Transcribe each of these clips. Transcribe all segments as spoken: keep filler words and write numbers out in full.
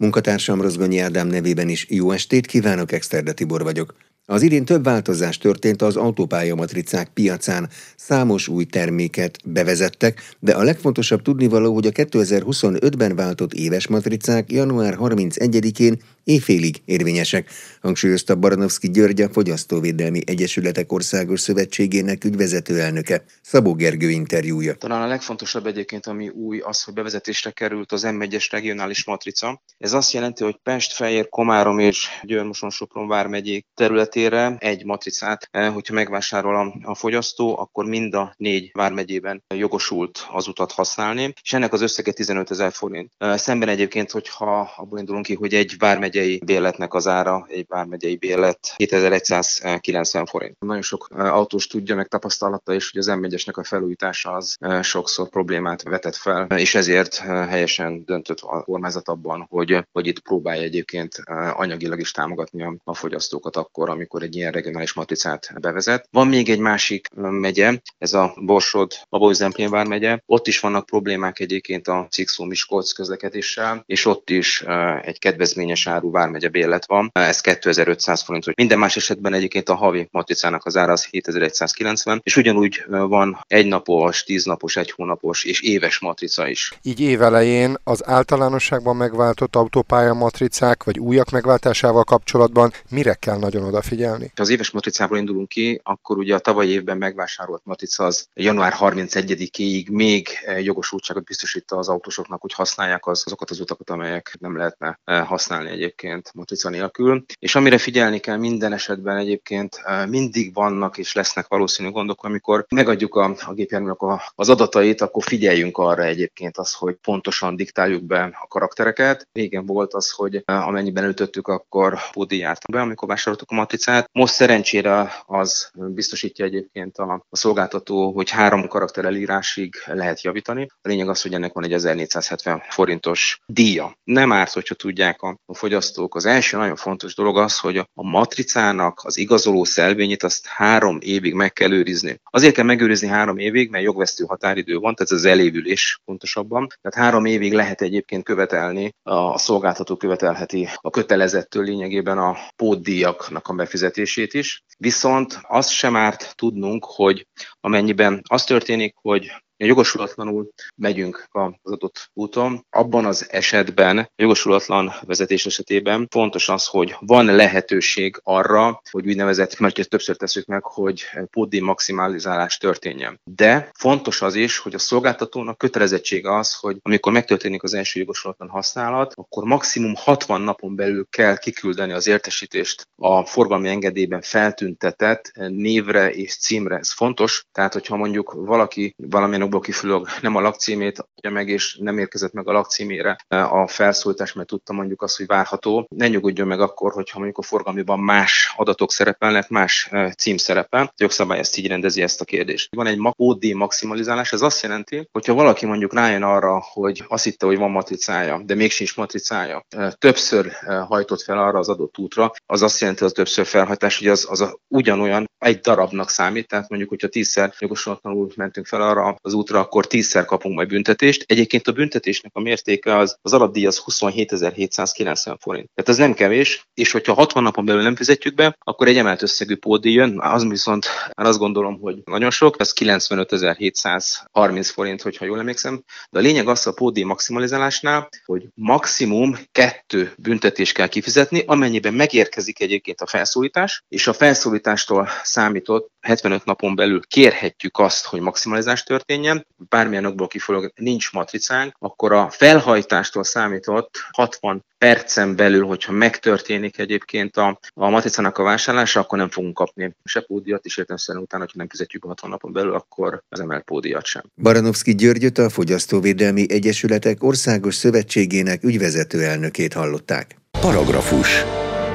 Munkatársam Rozgonyi Ádám nevében is jó estét kívánok, Exterde Tibor vagyok. Az idén több változás történt az autópályamatricák piacán, számos új terméket bevezettek, de a legfontosabb tudnivaló, hogy a kétezer-huszonötben váltott éves matricák január harmincegyedikén éjfélig érvényesek, hangsúlyozta Baranovszky György, a Fogyasztóvédelmi Egyesületek Országos Szövetségének ügyvezető elnöke. Szabó Gergő interjúja. Talán a legfontosabb egyébként, ami új, az, hogy bevezetésre került az em egyes regionális matrica. Ez azt jelenti, hogy Pest, Fejér, Komárom és Győr-Moson-Sopron vármegyék területére egy matricát, hogyha megvásárol a, a fogyasztó, akkor mind a négy vármegyében jogosult az utat használni, és ennek az összege tizenötezer forint. Szemben egyébként, hogyha abból indulunk ki, hogy egy vármegyei bérletnek az ára, egy vármegyei bérlet kétezer-egyszázkilencven forint. Nagyon sok autós tudja, meg tapasztalata is, hogy az em egyesnek a felújítása az sokszor problémát vetett fel, és ezért helyesen döntött a kormányzat abban, hogy, hogy itt próbálja egyébként anyagilag is támogatni a, a fogyasztókat akkor, amikor egy ilyen regionális matricát bevezet. Van még egy másik megye, ez a Borsod-Babaúj-Zemplén vármegye. Ott is vannak problémák egyébként a Cixó-Miskolc közlekedéssel, és ott is egy kedvezményes áru vármegye bérlet van. Ez kétezer-ötszáz forint. Minden más esetben egyébként a havi matricának az ára az hétezer-egyszázkilencven, és ugyanúgy van egynapos, tíznapos, egy hónapos és éves matrica is. Így évelején az általánosságban megváltott autópályamatricák vagy újak megváltásával kapcsolatban mire kell nagyon odafigyelni? Ha az éves matricából indulunk ki, akkor ugye a tavalyi évben megvásárolt matrica az január harmincegyedikéig még jogosultságot biztosít az autósoknak, hogy használják az, azokat az utakat, amelyek nem lehetne használni egyébként matrica nélkül. És amire figyelni kell minden esetben egyébként mindig vannak és lesznek valószínű gondok, amikor megadjuk a, a gépjárműnek az adatait, akkor figyeljünk arra egyébként az, hogy pontosan diktáljuk be a karaktereket. Régen volt az, hogy amennyiben ütöttük, akkor pódi járt be, amikor vásároltuk a matricát. Most szerencsére az biztosítja egyébként a, a szolgáltató, hogy három karakter elírásig lehet javítani. A lényeg az, hogy ennek van egy ezernégyszázhetven forintos díja. Nem árt, hogyha tudják a, a fogyasztók. Az első nagyon fontos dolog az, hogy a, a matricának az igazoló szelvényét azt három évig meg kell őrizni. Azért kell megőrizni három évig, mert jogvesztő határidő van, tehát ez az elévülés pontosabban. Tehát három évig lehet egyébként követelni, a szolgáltató követelheti a kötelezettől lényegében a pótdíjaknak a befizetését is. Viszont azt sem árt tudnunk, hogy amennyiben az történik, hogy jogosulatlanul megyünk az adott úton. Abban az esetben, a jogosulatlan vezetés esetében fontos az, hogy van lehetőség arra, hogy úgynevezett, mert ezt többször tesszük meg, hogy pótdíj maximalizálás történjen. De fontos az is, hogy a szolgáltatónak kötelezettsége az, hogy amikor megtörténik az első jogosulatlan használat, akkor maximum hatvan napon belül kell kiküldeni az értesítést a forgalmi engedélyben feltüntetett névre és címre. Ez fontos, tehát hogyha mondjuk valaki valamilyen kifolyólag nem a lakcímét adja meg, és nem érkezett meg a lakcímére a felszólítás, mert tudta mondjuk azt, hogy várható. Ne nyugodjon meg akkor, hogyha mondjuk a forgalmiban más adatok szerepelnek, más cím szerepel. A jogszabály ezt így rendezi, ezt a kérdést. Van egy pótdíj maximalizálás, ez azt jelenti, hogyha valaki mondjuk rájön arra, hogy azt hitte, hogy van matricája, de még sincs matricája, többször hajtott fel arra az adott útra, az azt jelenti, hogy az többször felhajtás, hogy az, az a, ugyanolyan egy darabnak számít, tehát mondjuk, hogyha tízszer jogosulatlanul mentünk fel arra az útra, akkor tízszer kapunk majd büntetést. Egyébként a büntetésnek a mértéke az, az alapdíj az huszonhétezer-hétszázkilencven forint. Tehát ez nem kevés, és hogyha hatvan napon belül nem fizetjük be, akkor egy emelt összegű pótdíj jön, az viszont már azt gondolom, hogy nagyon sok, ez kilencvenötezer-hétszázharminc forint, hogyha jól emlékszem. De a lényeg az a pótdíj maximalizálásnál, hogy maximum kettő büntetés kell kifizetni, amennyiben megérkezik egyébként a felszólítás, és a felszólítástól számított hetvenöt napon belül kérhetjük azt, hogy maximalizás történjen, bármilyen okból kifolyólag nincs matricánk, akkor a felhajtástól számított hatvan percen belül, hogyha megtörténik egyébként a, a matricának a vásárlása, akkor nem fogunk kapni se pótdíjat, és értelemszerűen utána, hogyha nem fizetjük hatvan napon belül, akkor az emelt pótdíjat sem. Baranovszky Györgyöt, a Fogyasztóvédelmi Egyesületek Országos Szövetségének ügyvezető elnökét hallották. Paragrafus.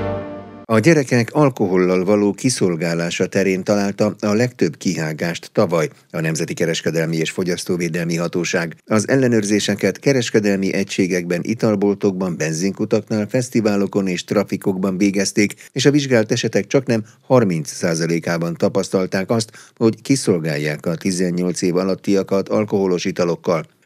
A gyerekek alkohollal való kiszolgálása terén találta a legtöbb kihágást tavaly a Nemzeti Kereskedelmi és Fogyasztóvédelmi Hatóság. Az ellenőrzéseket kereskedelmi egységekben, italboltokban, benzinkutaknál, fesztiválokon és trafikokban végezték, és a vizsgált esetek csaknem harminc százalékában tapasztalták azt, hogy kiszolgálják a tizennyolc év alattiakat alkoholos italokkal.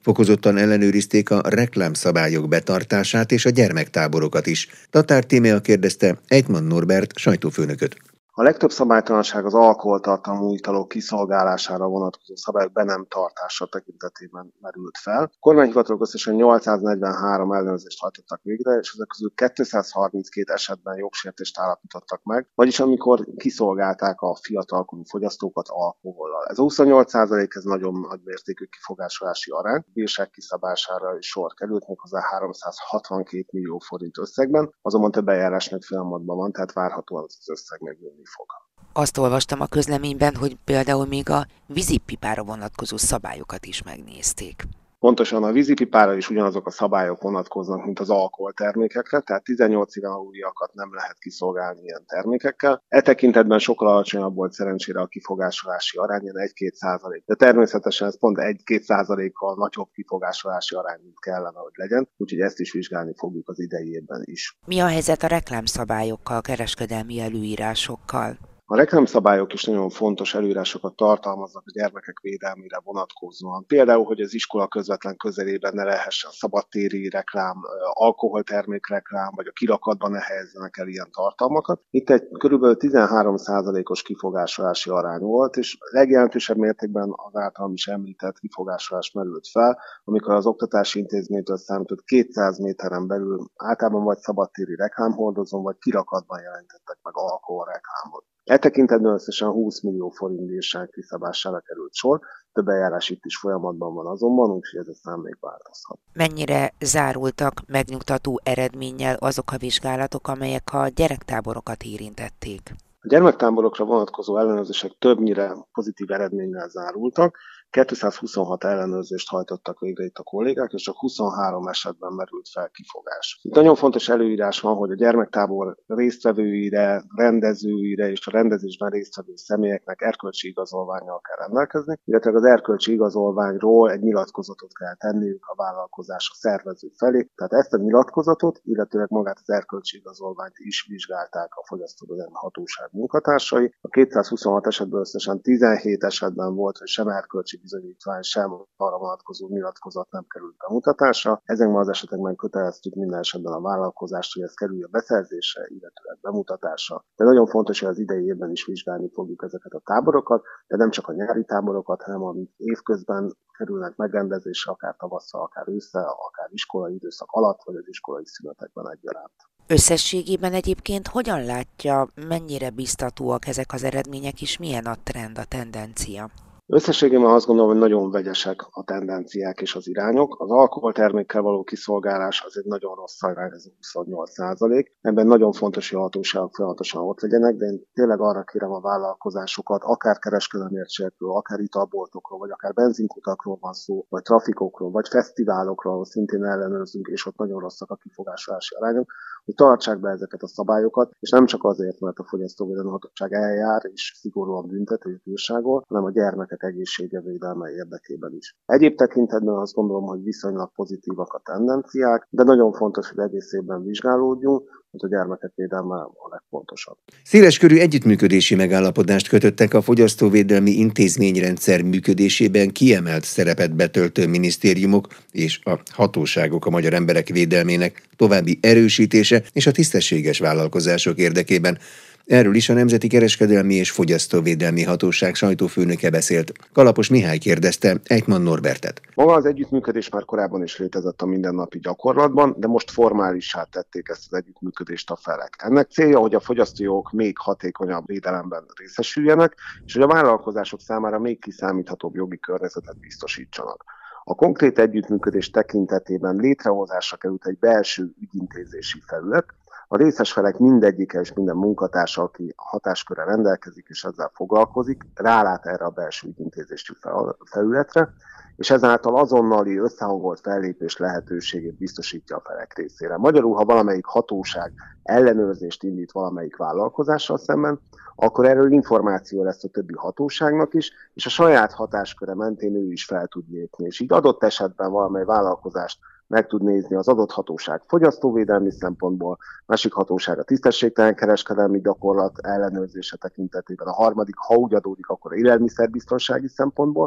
Fokozottan ellenőrizték a reklámszabályok betartását és a gyermektáborokat is. Tatár Tímea kérdezte Eitmann Norbert sajtófőnököt. A legtöbb szabálytalanság az alkoholtartalmú italok kiszolgálására vonatkozó szabályok be nem tartása tekintetében merült fel. A kormányhivatalok összesen nyolcszáznegyvenhárom ellenőrzést hajtottak végre, és ezek közül kétszázharminckét esetben jogsértést állapítottak meg, vagyis amikor kiszolgálták a fiatalkorú fogyasztókat alkohollal. Ez a huszonnyolc százalék, ez nagyon nagy mértékű kifogásolási arány. Bírság kiszabására is sor került, méghozzá háromszázhatvankét millió forint összegben, azonban több eljárás még folyamatban van, tehát várhatóan az összeg megnőni fog. Azt olvastam a közleményben, hogy például még a vízipipára vonatkozó szabályokat is megnézték. Pontosan a vízipipára is ugyanazok a szabályok vonatkoznak, mint az alkoholtermékekre, tehát tizennyolc éven aluliakat nem lehet kiszolgálni ilyen termékekkel. E tekintetben sokkal alacsonyabb volt szerencsére a kifogásolási arány, egy-két százalék. De természetesen ez pont egy-két százalékkal nagyobb kifogásolási arány, mint kellene, hogy legyen, úgyhogy ezt is vizsgálni fogjuk az idei évben is. Mi a helyzet a reklámszabályokkal, kereskedelmi előírásokkal? A reklámszabályok is nagyon fontos előírásokat tartalmaznak a gyermekek védelmére vonatkozóan. Például, hogy az iskola közvetlen közelében ne lehessen szabadtéri reklám, alkoholtermék reklám, vagy a kirakatban ne helyezzenek el ilyen tartalmakat. Itt egy kb. tizenhárom százalékos kifogásolási arány volt, és legjelentősebb mértékben az általam is említett kifogásolás merült fel, amikor az oktatási intézménytől számított kétszáz méteren belül általában vagy szabadtéri reklámhordozón, vagy kirakatban jelentettek meg alkoholreklámot. E tekintetben összesen húsz millió forint bírság kiszabására került sor, több eljárás itt is folyamatban van azonban, úgyhogy ez a szám még változhat. Mennyire zárultak megnyugtató eredménnyel azok a vizsgálatok, amelyek a gyerektáborokat érintették? A gyermektáborokra vonatkozó ellenőrzések többnyire pozitív eredménnyel zárultak, kétszázhuszonhat ellenőrzést hajtottak végre itt a kollégák, és csak huszonhárom esetben merült fel kifogás. Itt nagyon fontos előírás van, hogy a gyermektábor résztvevőire, rendezőire és a rendezésben résztvevő személyeknek erkölcsi igazolvánnyal kell rendelkezni, illetve az erkölcsi igazolványról egy nyilatkozatot kell tenniük a vállalkozás a szervező felé. Tehát ezt a nyilatkozatot, illetőleg magát az erkölcsi igazolványt is vizsgálták a fogyasztóvédelmi hatóság munkatársai. A kétszázhuszonhat esetben összesen tizenhét esetben volt, hogy sem erkölcsi bizonyítvány, sem arra vonatkozó nyilatkozat nem került bemutatásra. Ezekben az esetekben köteleztük minden esetben a vállalkozást, hogy ez kerüljön beszerzésre, illetve bemutatásra. De nagyon fontos, hogy az idei évben is vizsgálni fogjuk ezeket a táborokat, de nem csak a nyári táborokat, hanem amik évközben kerülnek megrendezésre, akár tavasszal, akár ősszel, akár iskolai időszak alatt, vagy az iskolai szünetekben egyaránt. Összességében egyébként hogyan látja, mennyire biztatóak ezek az eredmények, és milyen a trend, a tendencia? Összességében azt gondolom, hogy nagyon vegyesek a tendenciák és az irányok. Az alkoholtermékkel való kiszolgálás az egy nagyon rossz irány, ez huszonnyolc százalék. Ebben nagyon fontos, hogy a hatóságok folyamatosan ott legyenek, de én tényleg arra kérem a vállalkozásokat, akár kereskedelmi értségekről, akár italboltokról, vagy akár benzinkutakról van szó, vagy trafikokról, vagy fesztiválokról, ahol szintén ellenőrzünk, és ott nagyon rosszak a kifogásolási arányok, hogy tartsák be ezeket a szabályokat, és nem csak azért, mert a fogyasztóvédelmi hatóság eljár és szigorúan büntet és bírságol, hanem a gyermekek egészsége védelme érdekében is. Egyéb tekintetben azt gondolom, hogy viszonylag pozitívak a tendenciák, de nagyon fontos, hogy egész évben vizsgálódjunk, hogy a gyermekek védelme a legfontosabb. Széleskörű együttműködési megállapodást kötöttek a fogyasztóvédelmi intézményrendszer működésében kiemelt szerepet betöltő minisztériumok és a hatóságok a magyar emberek védelmének további erősítése és a tisztességes vállalkozások érdekében. Erről is a Nemzeti Kereskedelmi és Fogyasztóvédelmi Hatóság sajtófőnöke beszélt. Kalapos Mihály kérdezte Eitmann Norbertet. Maga az együttműködés már korábban is létezett a mindennapi gyakorlatban, de most formálissá tették ezt az együttműködést a felek. Ennek célja, hogy a fogyasztójogok még hatékonyabb védelemben részesüljenek, és hogy a vállalkozások számára még kiszámíthatóbb jogi környezetet biztosítsanak. A konkrét együttműködés tekintetében létrehozásra került egy belső ügyintézési felület. A részes felek mindegyike és minden munkatársa, aki hatáskörrel rendelkezik és ezzel foglalkozik, rálát erre a belső ügyintézési felületre, és ezáltal azonnali összehangolt fellépés lehetőségét biztosítja a felek részére. Magyarul, ha valamelyik hatóság ellenőrzést indít valamelyik vállalkozással szemben, akkor erről információ lesz a többi hatóságnak is, és a saját hatásköre mentén ő is fel tud lépni. És így adott esetben valamely vállalkozást meg tud nézni az adott hatóság fogyasztóvédelmi szempontból, másik hatóság a tisztességtelen kereskedelmi gyakorlat ellenőrzése tekintetében, a harmadik, ha úgy adódik, akkor élelmiszerbiztonsági szempontból,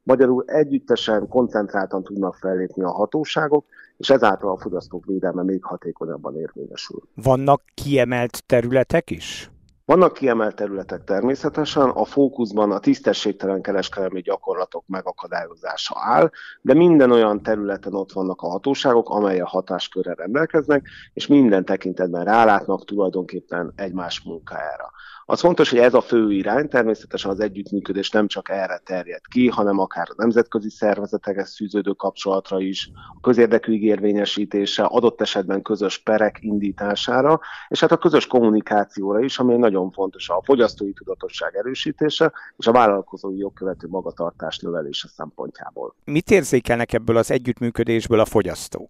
Magyarul együttesen, koncentráltan tudnak fellépni a hatóságok, és ezáltal a fogyasztók védelme még hatékonyabban érvényesül. Vannak kiemelt területek is? Vannak kiemelt területek természetesen, a fókuszban a tisztességtelen kereskedelmi gyakorlatok megakadályozása áll, de minden olyan területen ott vannak a hatóságok, amelyek hatáskörrel rendelkeznek, és minden tekintetben rálátnak tulajdonképpen egymás munkájára. Az fontos, hogy ez a fő irány, természetesen az együttműködés nem csak erre terjed ki, hanem akár a nemzetközi szervezetekhez fűződő kapcsolatra is, a közérdekű érvényesítése, adott esetben közös perek indítására, és hát a közös kommunikációra is, ami nagyon fontos, a fogyasztói tudatosság erősítése és a vállalkozói jogkövető magatartás növelése szempontjából. Mit érzékelnek ebből az együttműködésből a fogyasztók?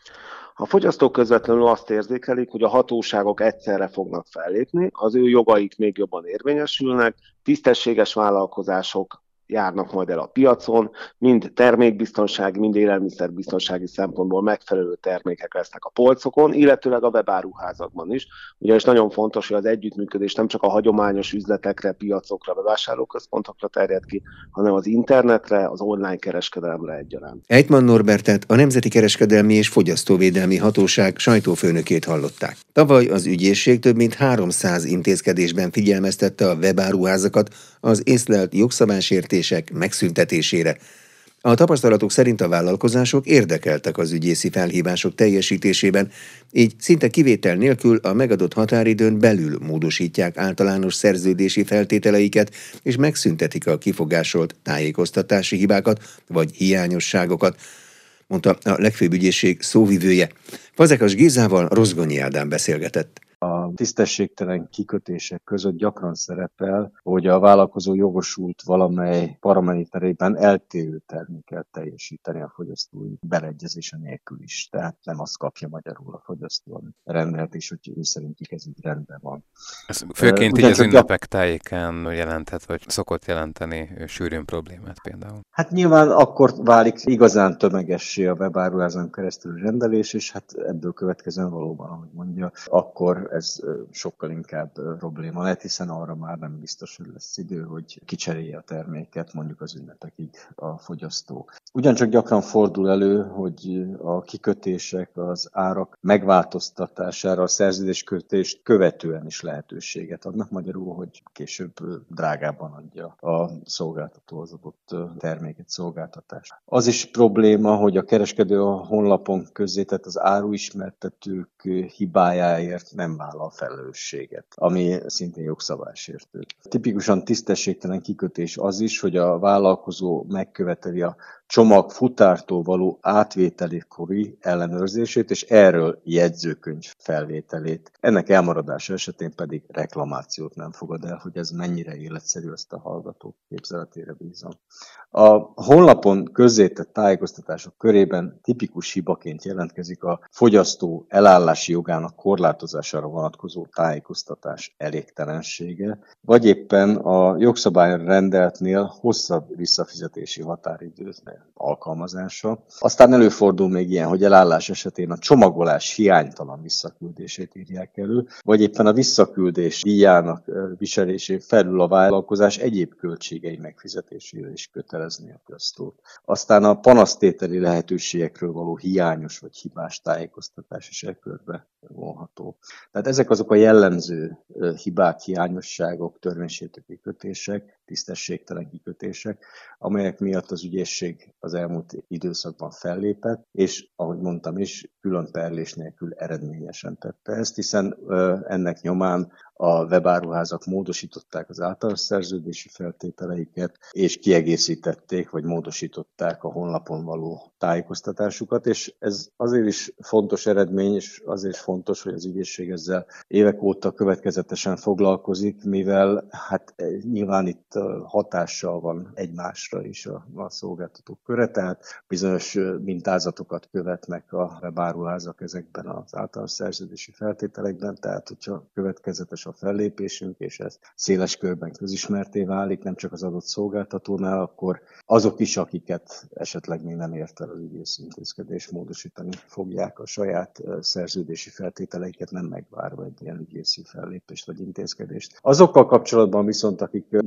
A fogyasztók közvetlenül azt érzékelik, hogy a hatóságok egyszerre fognak fellépni, az ő jogaik még jobban érvényesülnek, tisztességes vállalkozások járnak majd el a piacon, mind termékbiztonsági, mind élelmiszerbiztonsági szempontból megfelelő termékek lesznek a polcokon, illetőleg a webáruházakban is. Ugyanis nagyon fontos, hogy az együttműködés nem csak a hagyományos üzletekre, piacokra, bevásárlóközpontokra terjed ki, hanem az internetre, az online kereskedelemre egyaránt. Ejtmann Norbertet, a Nemzeti Kereskedelmi és Fogyasztóvédelmi Hatóság sajtófőnökét hallották. Tavaly az ügyészség több mint háromszáz intézkedésben figyelmeztette a webáruházakat az észlelt jogszabálysértések megszüntetésére. A tapasztalatok szerint a vállalkozások érdekeltek az ügyészi felhívások teljesítésében, így szinte kivétel nélkül a megadott határidőn belül módosítják általános szerződési feltételeiket, és megszüntetik a kifogásolt tájékoztatási hibákat vagy hiányosságokat, mondta a legfőbb ügyészség szóvivője. Fazekas Gézával Rozgonyi Ádám beszélgetett. A tisztességtelen kikötések között gyakran szerepel, hogy a vállalkozó jogosult valamely paraméterében eltérő terméket teljesíteni a fogyasztói beleegyezése nélkül is. Tehát nem azt kapja magyarul a fogyasztó, amit rendelt, és hogy ő szerintük ez így rendben van. Ez főként így az ünnepek tájékán jelenthet, vagy szokott jelenteni sűrűn problémát például. Hát nyilván akkor válik igazán tömegessé a webáruházon keresztül rendelés, és hát ebből következően valóban, ahogy mondja, akkor ez sokkal inkább probléma lehet, hiszen arra már nem biztos, hogy lesz idő, hogy kicserélje a terméket mondjuk az ünnepekig a fogyasztó. Ugyancsak gyakran fordul elő, hogy a kikötések, az árak megváltoztatására a szerződéskötést követően is lehetőséget adnak, magyarul, hogy később drágában adja a szolgáltató az adott terméket, szolgáltatást. Az is probléma, hogy a kereskedő a honlapon közzétett az áruismertetők hibájáért nem vállal felelősséget, ami szintén jogszabálysértő. Tipikusan tisztességtelen kikötés az is, hogy a vállalkozó megköveteli a csomag futártól való átvételikori ellenőrzését, és erről jegyzőkönyv felvételét. Ennek elmaradása esetén pedig reklamációt nem fogad el, hogy ez mennyire életszerű, azt a hallgatók képzeletére bízom. A honlapon közzétett tájékoztatások körében tipikus hibaként jelentkezik a fogyasztó elállási jogának korlátozására vonatkozó tájékoztatás elégtelensége, vagy éppen a jogszabályon rendeltnél hosszabb visszafizetési határidőznél alkalmazása. Aztán előfordul még ilyen, hogy elállás esetén a csomagolás hiánytalan visszaküldését írják elő, vagy éppen a visszaküldés díjának viselésén felül a vállalkozás egyéb költségei megfizetésére is kötelezni a fogyasztót. Aztán a panasztételi lehetőségekről való hiányos vagy hibás tájékoztatás is e körbe vonható. Tehát ezek azok a jellemző hibák, hiányosságok, törvénysértő kikötések, tisztességtelen kikötések, amelyek miatt az ügyészség az elmúlt időszakban fellépett, és ahogy mondtam is, külön perlés nélkül eredményesen tette ezt, hiszen ennek nyomán a webáruházak módosították az általános szerződési feltételeiket, és kiegészítették, vagy módosították a honlapon való tájékoztatásukat, és ez azért is fontos eredmény, és azért fontos, hogy az ügyészség ezzel évek óta következetesen foglalkozik, mivel hát nyilván itt hatással van egymásra is a, a szolgáltatók köre, tehát bizonyos mintázatokat követnek a webáruházak ezekben az általános szerződési feltételekben, tehát hogyha következetes a fellépésünk, és ez széles körben közismerté válik, nem csak az adott szolgáltatónál, akkor azok is, akiket esetleg még nem ért el az ügyész intézkedés, módosítani fogják a saját szerződési feltételeiket, nem megvárva egy ilyen ügyészi fellépést vagy intézkedést. Azokkal kapcsolatban viszont, akik nem teljes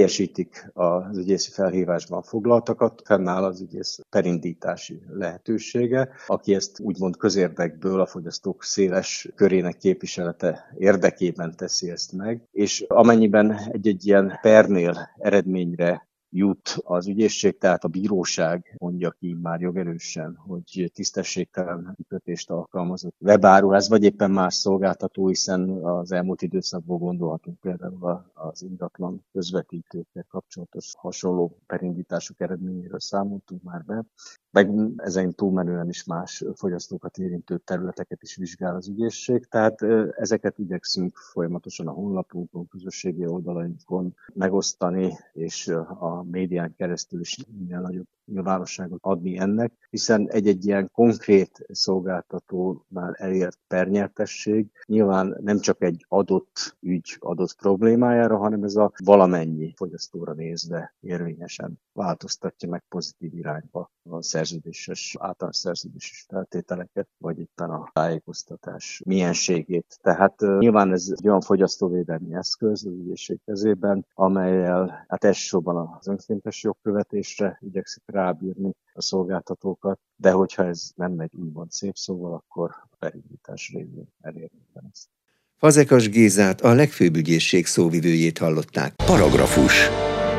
teljesítik az ügyészi felhívásban foglaltakat, fennáll az ügyész perindítási lehetősége, aki ezt úgymond közérdekből a fogyasztók széles körének képviselete érdekében teszi ezt meg, és amennyiben egy-egy ilyen pernél eredményre jut az ügyészség, tehát a bíróság mondja ki már jogerősen, hogy tisztességtelen kikötést alkalmazott webáruház, vagy éppen más szolgáltató, hiszen az elmúlt időszakban gondolhatunk például az ingatlan közvetítőkkel kapcsolatos hasonló perindítások eredményéről számoltunk már be, meg ezen túlmenően is más fogyasztókat érintő területeket is vizsgál az ügyészség, tehát ezeket igyekszünk folyamatosan a honlapunkon, közösségi oldalainkon megosztani, és a médián keresztül is minél nagyobb nyilvánosságot adni ennek, hiszen egy-egy ilyen konkrét szolgáltatónál elért pernyertesség nyilván nem csak egy adott ügy, adott problémájára, hanem ez a valamennyi fogyasztóra nézve érvényesen változtatja meg pozitív irányba a szerződéses, általános szerződéses feltételeket, vagy éppen a tájékoztatás mienségét. Tehát uh, nyilván ez egy olyan fogyasztóvédelmi eszköz az ügyészség kezében, amellyel hát elsősorban az önkéntes jogkövetésre igyekszik rábírni a szolgáltatókat, de hogyha ez nem megy úgymond szép szóval, akkor a perindítás révén elérni ezt. Fazekas Gézát, a legfőbb ügyészség szóvivőjét hallották. Paragrafus.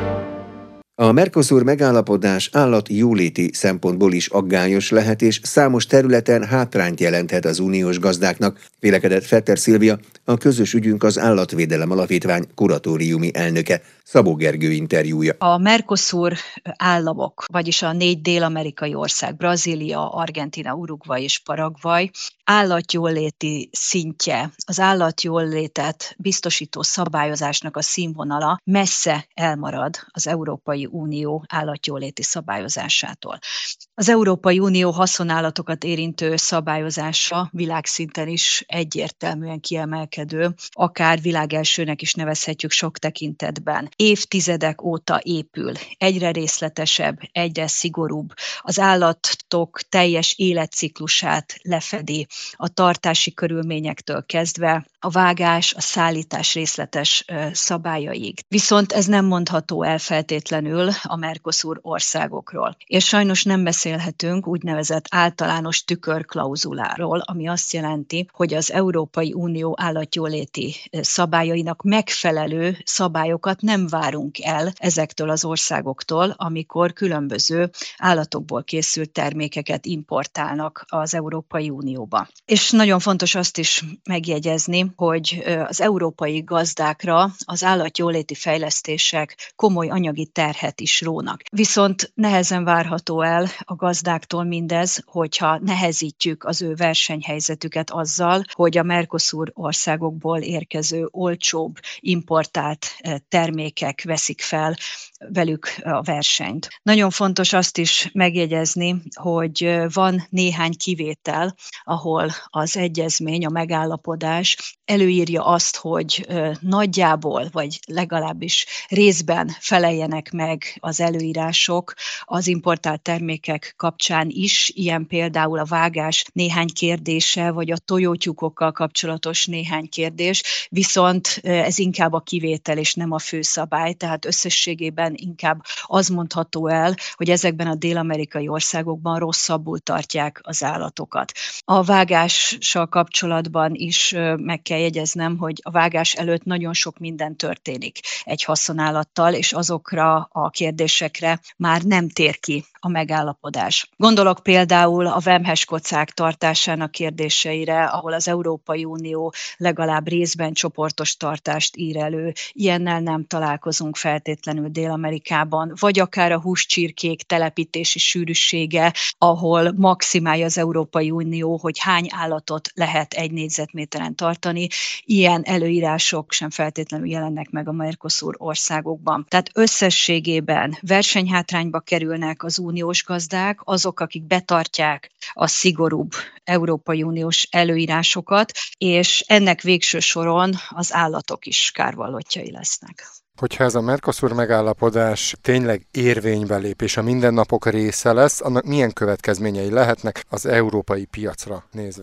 A Mercosur megállapodás állatjóléti szempontból is aggályos lehet, és számos területen hátrányt jelenthet az uniós gazdáknak, vélekedett Fetter Szilvia, a Közös ügyünk az Állatvédelem Alapítvány kuratóriumi elnöke. Szabó Gergő interjúja. A Mercosur államok, vagyis a négy dél-amerikai ország, Brazília, Argentína, Uruguay és Paraguay állatjóléti szintje, az állatjólétet biztosító szabályozásnak a színvonala messze elmarad az Európai Unió állatjóléti szabályozásától. Az Európai Unió haszonállatokat érintő szabályozása világszinten is egyértelműen kiemelkedő, akár világelsőnek is nevezhetjük sok tekintetben. Évtizedek óta épül, egyre részletesebb, egyre szigorúbb, az állatok teljes életciklusát lefedi, a tartási körülményektől kezdve a vágás, a szállítás részletes szabályaig. Viszont ez nem mondható el feltétlenül a Mercosur országokról. És sajnos nem beszélhetünk úgynevezett általános tükörklauzuláról, ami azt jelenti, hogy az Európai Unió állatjóléti szabályainak megfelelő szabályokat nem várunk el ezektől az országoktól, amikor különböző állatokból készült termékeket importálnak az Európai Unióba. És nagyon fontos azt is megjegyezni, hogy az európai gazdákra az állatjóléti fejlesztések komoly anyagi terhet is rónak. Viszont nehezen várható el a gazdáktól mindez, hogyha nehezítjük az ő versenyhelyzetüket azzal, hogy a Mercosur országokból érkező olcsóbb importált termékek veszik fel velük a versenyt. Nagyon fontos azt is megjegyezni, hogy van néhány kivétel, ahol az egyezmény, a megállapodás előírja azt, hogy nagyjából, vagy legalábbis részben feleljenek meg az előírások az importált termékek kapcsán is, ilyen például a vágás néhány kérdése, vagy a tojótyúkokkal kapcsolatos néhány kérdés, viszont ez inkább a kivétel és nem a főszabály, tehát összességében inkább az mondható el, hogy ezekben a dél-amerikai országokban rosszabbul tartják az állatokat. A vágással kapcsolatban is meg kell jegyeznem, hogy a vágás előtt nagyon sok minden történik egy haszonállattal, és azokra a kérdésekre már nem tér ki a megállapodás. Gondolok például a vemheskocák tartásának kérdéseire, ahol az Európai Unió legalább részben csoportos tartást ír elő. Ilyennel nem találkozunk feltétlenül Dél-Amerikában, vagy akár a húscsirkék telepítési sűrűsége, ahol maximálja az Európai Unió, hogy hány állatot lehet egy négyzetméteren tartani. Ilyen előírások sem feltétlenül jelennek meg a Mercosur országokban. Tehát összességében versenyhátrányba kerülnek az uniós gazdák, azok, akik betartják a szigorúbb Európai Uniós előírásokat, és ennek végső soron az állatok is kárvallottjai lesznek. Hogyha ez a Mercosur megállapodás tényleg érvénybe lép és a mindennapok része lesz, annak milyen következményei lehetnek az európai piacra nézve?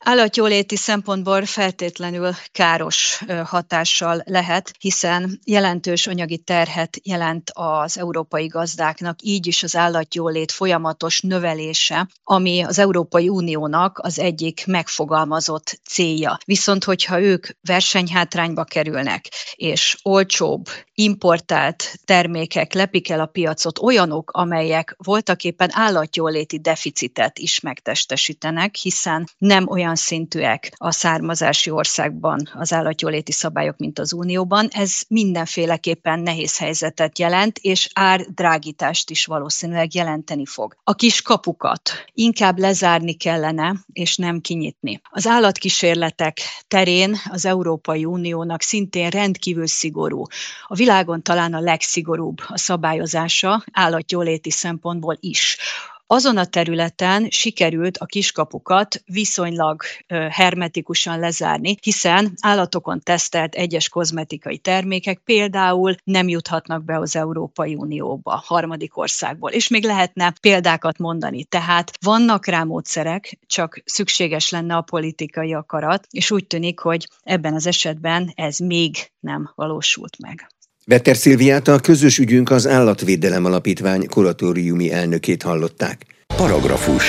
Állatjóléti szempontból feltétlenül káros hatással lehet, hiszen jelentős anyagi terhet jelent az európai gazdáknak, így is az állatjólét folyamatos növelése, ami az Európai Uniónak az egyik megfogalmazott célja. Viszont, hogyha ők versenyhátrányba kerülnek, és olcsóbb, importált termékek lepik el a piacot, olyanok, amelyek voltaképpen állatjóléti deficitet is megtestesítenek, hiszen nem olyan szintűek a származási országban az állatjóléti szabályok, mint az Unióban. Ez mindenféleképpen nehéz helyzetet jelent, és árdrágítást is valószínűleg jelenteni fog. A kis kapukat inkább lezárni kellene, és nem kinyitni. Az állatkísérletek terén az Európai Uniónak szintén rendkívül szigorú. A világon talán a legszigorúbb a szabályozása állatjóléti szempontból is. Azon a területen sikerült a kiskapukat viszonylag hermetikusan lezárni, hiszen állatokon tesztelt egyes kozmetikai termékek például nem juthatnak be az Európai Unióba, harmadik országból. És még lehetne példákat mondani. Tehát vannak rá módszerek, csak szükséges lenne a politikai akarat, és úgy tűnik, hogy ebben az esetben ez még nem valósult meg. Vetter Szilviát, a Közös ügyünk az Állatvédelem Alapítvány kuratóriumi elnökét hallották. Paragrafus.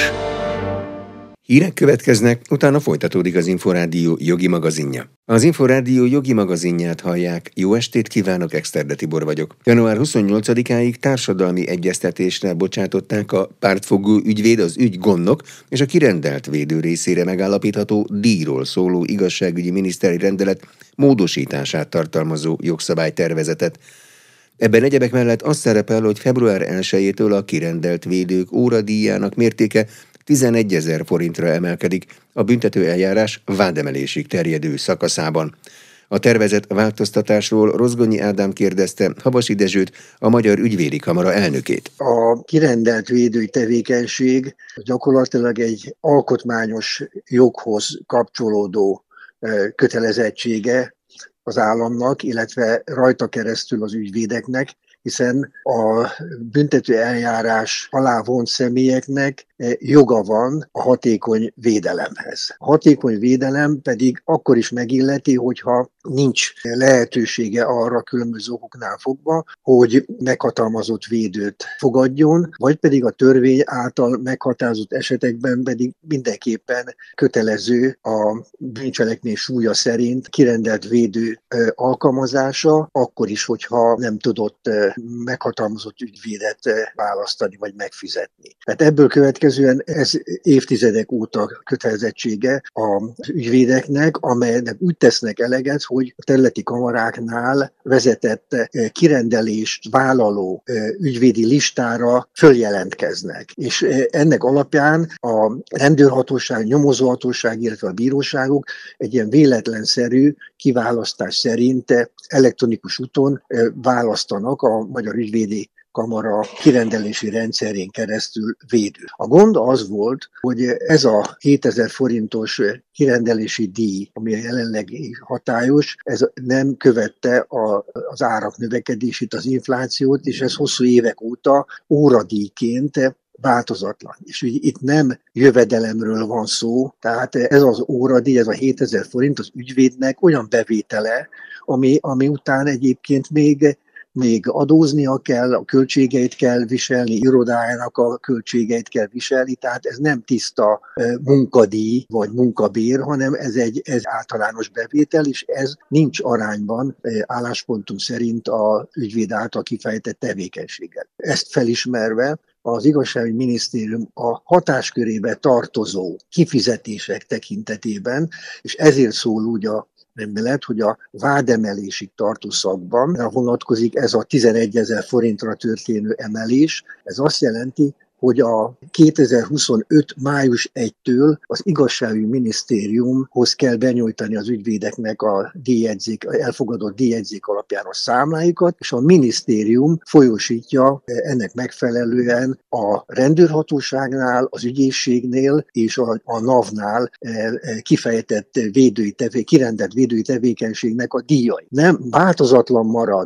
Hírek következnek, utána folytatódik az Inforádió jogi magazinja. Az Inforádió jogi magazinját hallják. Jó estét kívánok, Exterde Tibor vagyok. január huszonnyolcadikáig társadalmi egyeztetésre bocsátották a pártfogó ügyvéd, az ügy gondnok és a kirendelt védő részére megállapítható díjról szóló igazságügyi miniszteri rendelet módosítását tartalmazó jogszabálytervezetet. Ebben egyebek mellett az szerepel, hogy február elsejétől a kirendelt védők óradíjának mértéke tizenegyezer forintra emelkedik a büntetőeljárás vádemelésig terjedő szakaszában. A tervezett változtatásról Rozgonyi Ádám kérdezte Habasi Dezsőt, a Magyar Ügyvédi Kamara elnökét. A kirendelt védői tevékenység gyakorlatilag egy alkotmányos joghoz kapcsolódó kötelezettsége az államnak, illetve rajta keresztül az ügyvédeknek, hiszen a büntető eljárás alá vont személyeknek joga van a hatékony védelemhez. A hatékony védelem pedig akkor is megilleti, hogyha nincs lehetősége arra különböző okoknál fogva, hogy meghatalmazott védőt fogadjon, vagy pedig a törvény által meghatározott esetekben pedig mindenképpen kötelező a bűncselekmény súlya szerint kirendelt védő alkalmazása, akkor is, hogyha nem tudott meghatalmazott ügyvédet választani vagy megfizetni. Tehát ebből következően ez évtizedek óta kötelezettsége az ügyvédeknek, amelynek úgy tesznek eleget, hogy a területi kamaráknál vezetett kirendelést vállaló ügyvédi listára följelentkeznek. És ennek alapján a rendőrhatóság, nyomozóhatóság, illetve a bíróságok egy ilyen véletlenszerű kiválasztás szerint elektronikus úton választanak a Magyar Ügyvédi Kamara kirendelési rendszerén keresztül védő. A gond az volt, hogy ez a hétezer forintos kirendelési díj, ami a jelenlegi hatályos, ez nem követte a, az árak növekedését, az inflációt, és ez hosszú évek óta óradíjként változatlan. És úgy itt nem jövedelemről van szó, tehát ez az óradíj, ez a hétezer forint az ügyvédnek olyan bevétele, ami, ami után egyébként még még adóznia kell, a költségeit kell viselni, irodájának a költségeit kell viselni, tehát ez nem tiszta munkadíj vagy munkabér, hanem ez egy ez általános bevétel, és ez nincs arányban álláspontunk szerint az ügyvéd által kifejtett tevékenységgel. Ezt felismerve az Igazságügyi Minisztérium a hatáskörébe tartozó kifizetések tekintetében, és ezért szól úgy a rendelet, hogy a vádemelésig tartó szakban vonatkozik ez a tizenegyezer forintra történő emelés. Ez azt jelenti, hogy a kétezer-huszonöt május elsejétől az Igazságügyi Minisztériumhoz kell benyújtani az ügyvédeknek a díjjegyzék, elfogadott díjjegyzék alapján a számláikat, és a minisztérium folyósítja ennek megfelelően a rendőrhatóságnál, az ügyészségnél és a, a NAV-nál kifejtett védői tevé, kirendelt védői tevékenységnek a díjai. Nem változatlan marad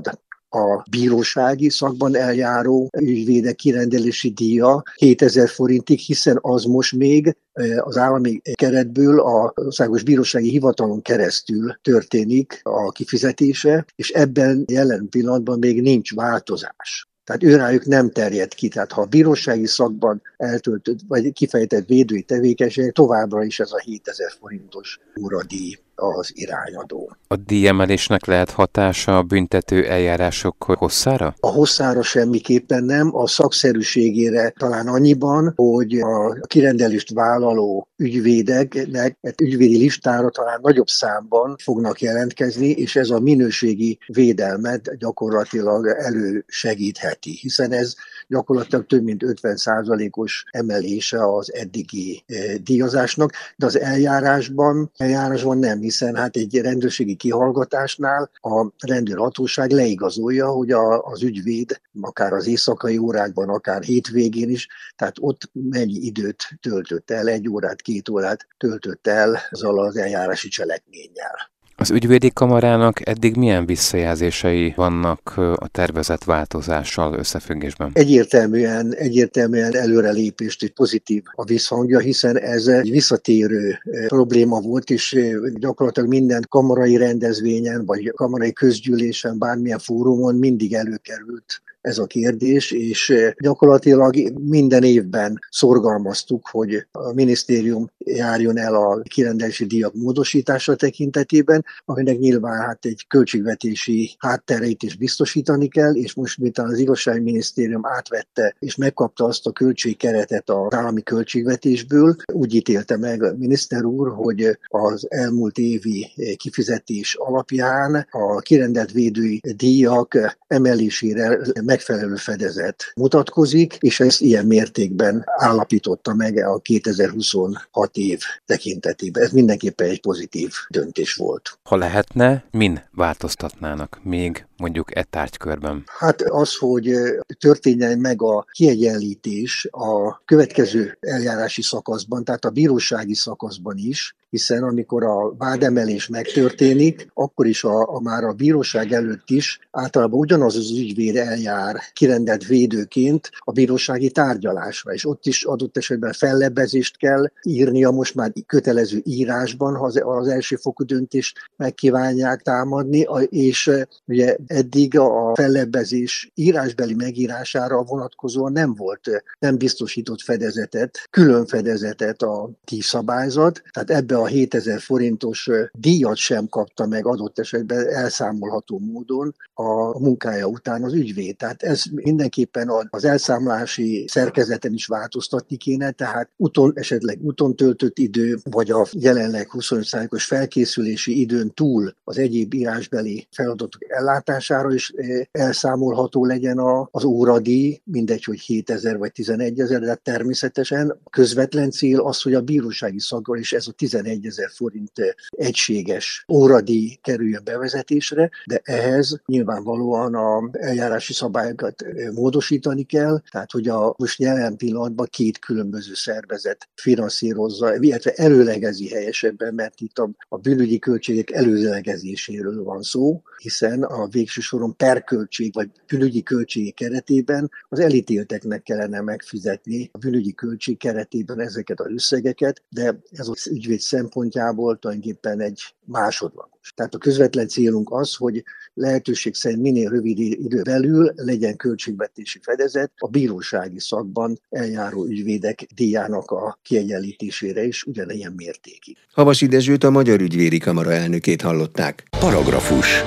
A bírósági szakban eljáró ügyvédek kirendelési díja hétezer forintig, hiszen az most még az állami keretből az Országos Bírósági Hivatalon keresztül történik a kifizetése, és ebben jelen pillanatban még nincs változás. Tehát őrájuk nem terjed ki. Tehát ha a bírósági szakban eltöltött vagy kifejtett védői tevékenység, továbbra is ez a hétezer forintos óradíj az irányadó. A díjemelésnek lehet hatása a büntető eljárások hosszára? A hosszára semmiképpen nem, a szakszerűségére talán annyiban, hogy a kirendelést vállaló ügyvédeknek egy ügyvédi listára talán nagyobb számban fognak jelentkezni, és ez a minőségi védelmet gyakorlatilag elősegítheti, hiszen ez gyakorlatilag több mint ötven százalékos emelése az eddigi díjazásnak, de az eljárásban, eljárásban nem, hiszen hát egy rendőrségi kihallgatásnál a rendőrhatóság leigazolja, hogy a, az ügyvéd akár az éjszakai órákban, akár hétvégén is, tehát ott mennyi időt töltött el, egy órát, két órát töltött el azzal az eljárási cselekménnyel. Az ügyvédi kamarának eddig milyen visszajelzései vannak a tervezett változással összefüggésben? Egyértelműen, egyértelműen előrelépést és pozitív a visszhangja, hiszen ez egy visszatérő probléma volt, és gyakorlatilag minden kamarai rendezvényen, vagy kamarai közgyűlésen, bármilyen fórumon mindig előkerült ez a kérdés, és gyakorlatilag minden évben szorgalmaztuk, hogy a minisztérium járjon el a kirendelési díjak módosítása tekintetében, aminek nyilván hát egy költségvetési háttereit is biztosítani kell, és most miután az igazságminisztérium átvette és megkapta azt a költségkeretet az állami költségvetésből, úgy ítélte meg a miniszter úr, hogy az elmúlt évi kifizetés alapján a kirendelt védői díjak emelésére megfelelő fedezet mutatkozik, és ezt ilyen mértékben állapította meg a kétezer-huszonhat év tekintetében. Ez mindenképpen egy pozitív döntés volt. Ha lehetne, min változtatnának még mondjuk e tárgykörben? Hát az, hogy történjen meg a kiegyenlítés a következő eljárási szakaszban, tehát a bírósági szakaszban is, hiszen amikor a vádemelés megtörténik, akkor is a, a már a bíróság előtt is általában ugyanaz az ügyvéd eljár kirendelt védőként a bírósági tárgyalásra, és ott is adott esetben fellebbezést kell írnia most már kötelező írásban, ha az, az elsőfokú döntést megkívánják támadni, és ugye eddig a fellebbezés írásbeli megírására vonatkozóan nem volt, nem biztosított fedezetet, külön fedezetet a díjszabályzat, tehát ebbe a hétezer forintos díjat sem kapta meg adott esetben elszámolható módon a munkája után az ügyvéd. Tehát ez mindenképpen az elszámolási szerkezeten is változtatni kéne, tehát uton, esetleg úton töltött idő, vagy a jelenleg huszonöt százalékos felkészülési időn túl az egyéb írásbeli feladatok ellátására is elszámolható legyen az óradíj, mindegy, hogy hétezer vagy tizenegyezer, de természetesen közvetlen cél az, hogy a bírósági szakon is ez a tizenegyezer forint egységes óradíj kerüljön bevezetésre, de ehhez nyilvánvalóan az eljárási szabályokat módosítani kell, tehát hogy a most jelen pillanatban két különböző szervezet finanszírozza, illetve előlegezi helyesebben, mert itt a, a bűnügyi költségek előlegezéséről van szó, hiszen a végső soron perköltség vagy bűnügyi költség keretében az elítélteknek kellene megfizetni a bűnügyi költség keretében ezeket az összegeket, de ez az ügyvéd szempontjából tulajdonképpen egy másodlagos. Tehát a közvetlen célunk az, hogy lehetőség szerint minél rövid idő belül legyen költségvetési fedezet a bírósági szakban eljáró ügyvédek díjának a kiegyenlítésére is ugyanilyen mértékig. Havasi Dezsőt, a Magyar Ügyvédi Kamara elnökét hallották. Paragrafus.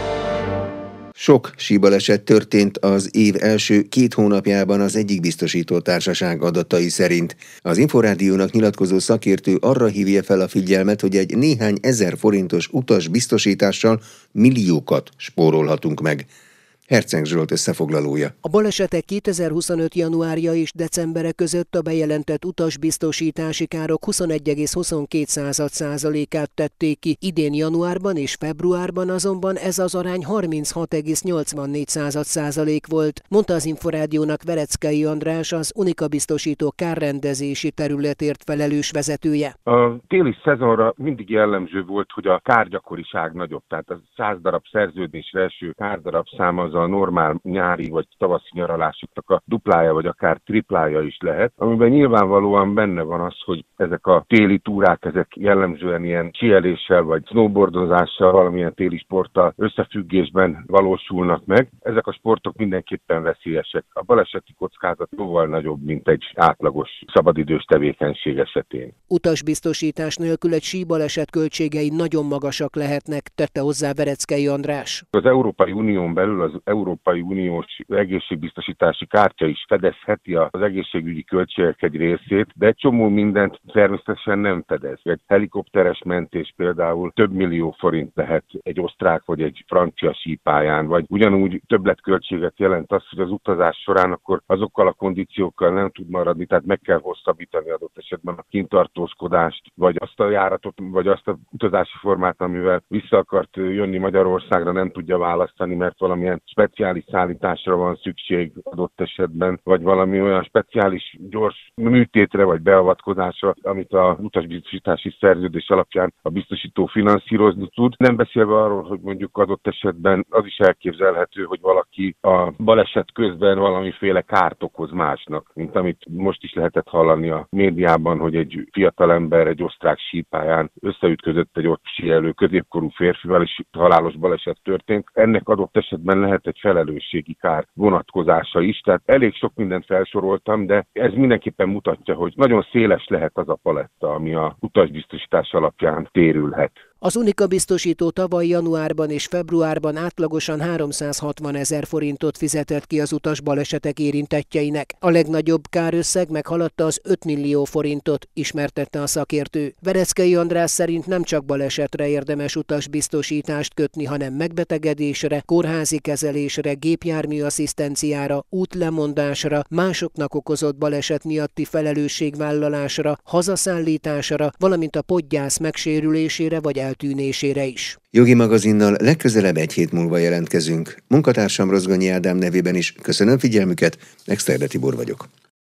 Sok síbaleset történt az év első két hónapjában az egyik biztosító társaság adatai szerint. Az Inforádiónak nyilatkozó szakértő arra hívja fel a figyelmet, hogy egy néhány ezer forintos utas biztosítással milliókat spórolhatunk meg. Herceg Zsolt összefoglalója. A balesetek kétezer-huszonöt januárja és decembere között a bejelentett utasbiztosítási károk huszonegy egész huszonkét százalékát tették ki. Idén januárban és februárban azonban ez az arány harminchat egész nyolcvannégy százalék volt, mondta az Inforádiónak Vereckei András, az Unika biztosító kárrendezési területért felelős vezetője. A téli szezonra mindig jellemző volt, hogy a kárgyakoriság nagyobb, tehát a száz darab szerződésre eső kárdarab szám az a normál nyári vagy tavaszi nyaralásoknak a duplája vagy akár triplája is lehet, amiben nyilvánvalóan benne van az, hogy ezek a téli túrák, ezek jellemzően ilyen síeléssel vagy snowboardozással, valamilyen téli sporttal összefüggésben valósulnak meg. Ezek a sportok mindenképpen veszélyesek. A baleseti kockázat jóval nagyobb, mint egy átlagos szabadidős tevékenység esetén. Utasbiztosítás nélkül egy síbaleset költségei nagyon magasak lehetnek, tette hozzá Vereckei András. Az Európai Unión belül az Európai Uniós egészségbiztosítási kártya is fedezheti az egészségügyi költségek egy részét, de egy csomó mindent természetesen nem fedez. Egy helikopteres mentés például több millió forint lehet egy osztrák vagy egy francia sípályán, vagy ugyanúgy többletköltséget jelent az, hogy az utazás során akkor azokkal a kondíciókkal nem tud maradni, tehát meg kell hosszabbítani adott esetben a kintartózkodást, vagy azt a járatot, vagy azt a utazási formát, amivel vissza akart jönni Magyarországra, nem tudja választani, mert valamilyen speciális szállításra van szükség adott esetben, vagy valami olyan speciális gyors műtétre vagy beavatkozásra, amit a utasbiztosítási szerződés alapján a biztosító finanszírozni tud. Nem beszélve arról, hogy mondjuk adott esetben az is elképzelhető, hogy valaki a baleset közben valamiféle kárt okoz másnak, mint amit most is lehetett hallani a médiában, hogy egy fiatalember egy osztrák sípályán összeütközött egy ott síelő középkorú férfival, és halálos baleset történt. Ennek adott esetben lehet egy felelősségi kár vonatkozása is, tehát elég sok mindent felsoroltam, de ez mindenképpen mutatja, hogy nagyon széles lehet az a paletta, ami a utasbiztosítás alapján térülhet. Az Unica biztosító tavaly januárban és februárban átlagosan háromszázhatvan ezer forintot fizetett ki az utasbalesetek érintettjeinek. A legnagyobb kárösszeg meghaladta az öt millió forintot, ismertette a szakértő. Vereckei András szerint nem csak balesetre érdemes utasbiztosítást kötni, hanem megbetegedésre, kórházi kezelésre, gépjármű asszisztenciára, útlemondásra, másoknak okozott baleset miatti felelősségvállalásra, hazaszállításra, valamint a podgyász megsérülésére vagy eltűnésére is. Jogi magazinnal legközelebb egy hét múlva jelentkezünk. Munkatársam Rozgonyi Ádám nevében is köszönöm figyelmüket, Exterde Tibor vagyok.